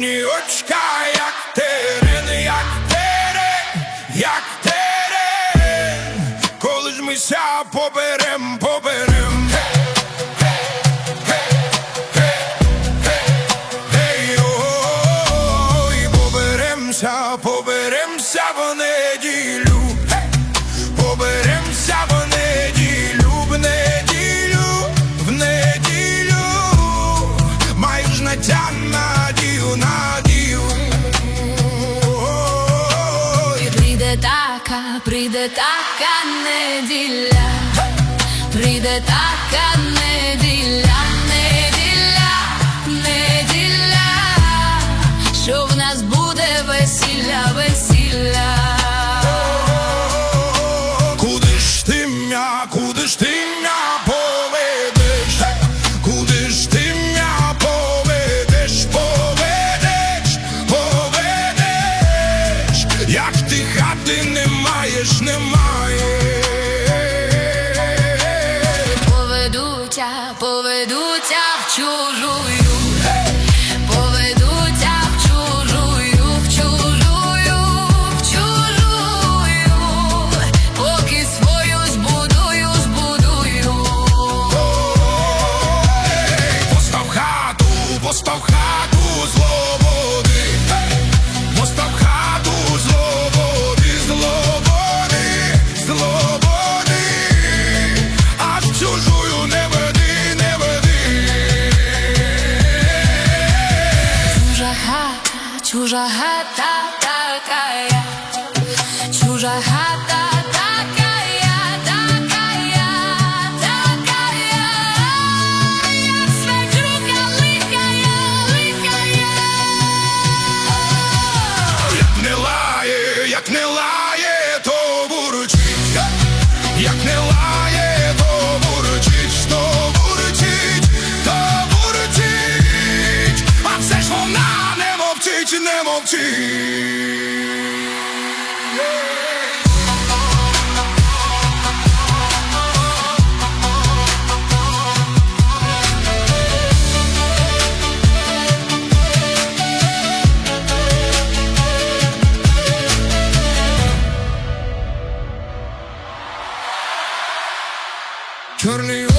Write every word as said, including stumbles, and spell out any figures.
чорні очка, як терен, як терен, як терен. Коли ж ми ся поберем, поберем. Поберемся в неділю, поберемся в неділю, в неділю, в неділю. Маєш надя, надію, надію. І прийде така, прийде така неділя, прийде така неділя, неділя, неділя, що в нас буде весілля, весілля. Куди ж ти м'я, куди ж ти м'я поведеш? Куди ж ти м'я поведеш, поведеш, поведеш? Як ти хати не маєш, не маєш. Поведуться, поведуться в чужую, постав хату злободи, постав хату злободи, злободи, злободи, а в чужую не веди, не веди. Чужа хата, чужа хата такая, чужа хата. Як не лає, то бурчить, як не лає, то бурчить, то бурчить, то бурчить, а все ж вона не мовчить, не мовчить. Чорний